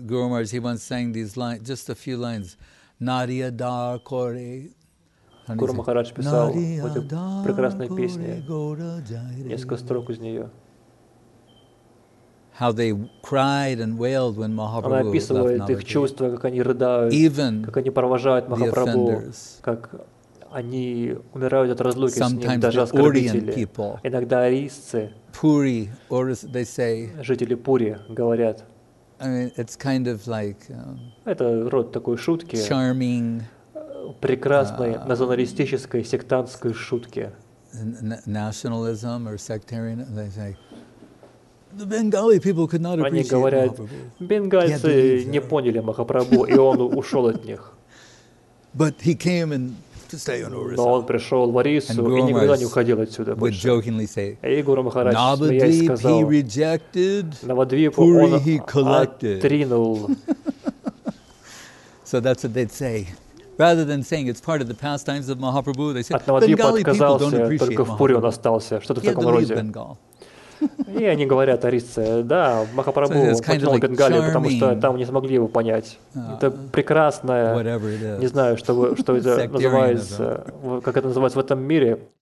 Guru Maharaj, he once sang these lines, just a few lines. Nadia dar kore. Гуру Махарадж писал в этой прекрасной песне несколько строк из нее. How they cried and wailed when Она Mahaprabhu описывает left их чувства, как они рыдают, Even как они провожают the Махапрабху, offenders. как они умирают от разлуки с ним, Sometimes даже the Orient оскорбители. people, Иногда арийцы, Puri, or they say, жители Пури, говорят, I mean, it's kind of like это род такой шутки, charming прекрасной националистической сектантской шутки. nationalism or sectarianism. They say, the Bengali people could not Они appreciate говорят, Mahaprabhu. бенгальцы не поняли Махапрабху, и он ушел от них. But he came and to stay on Orissa. Но он пришел в Орису And и никогда не Guru уходил отсюда would больше. jokingly say, И Гуру Махарадж, смеясь, Navadvip he сказал, rejected, Навадвипу Puri он he collected. отринул. So that's what they'd say. Rather than saying it's part of the pastimes of Mahaprabhu, they said, От Навадвипа Bengali people don't отказался, appreciate только в Пури он Mahaprabhu. остался, что-то в He had таком to leave роде. Bengal. И они говорят, арийцы, да, Махапрабху So it's kind of покинул like Бенгалию, потому что charming, там не смогли его понять. Это прекрасное, Whatever it is. не знаю, что это Sectarianism. называется, как это называется в этом мире,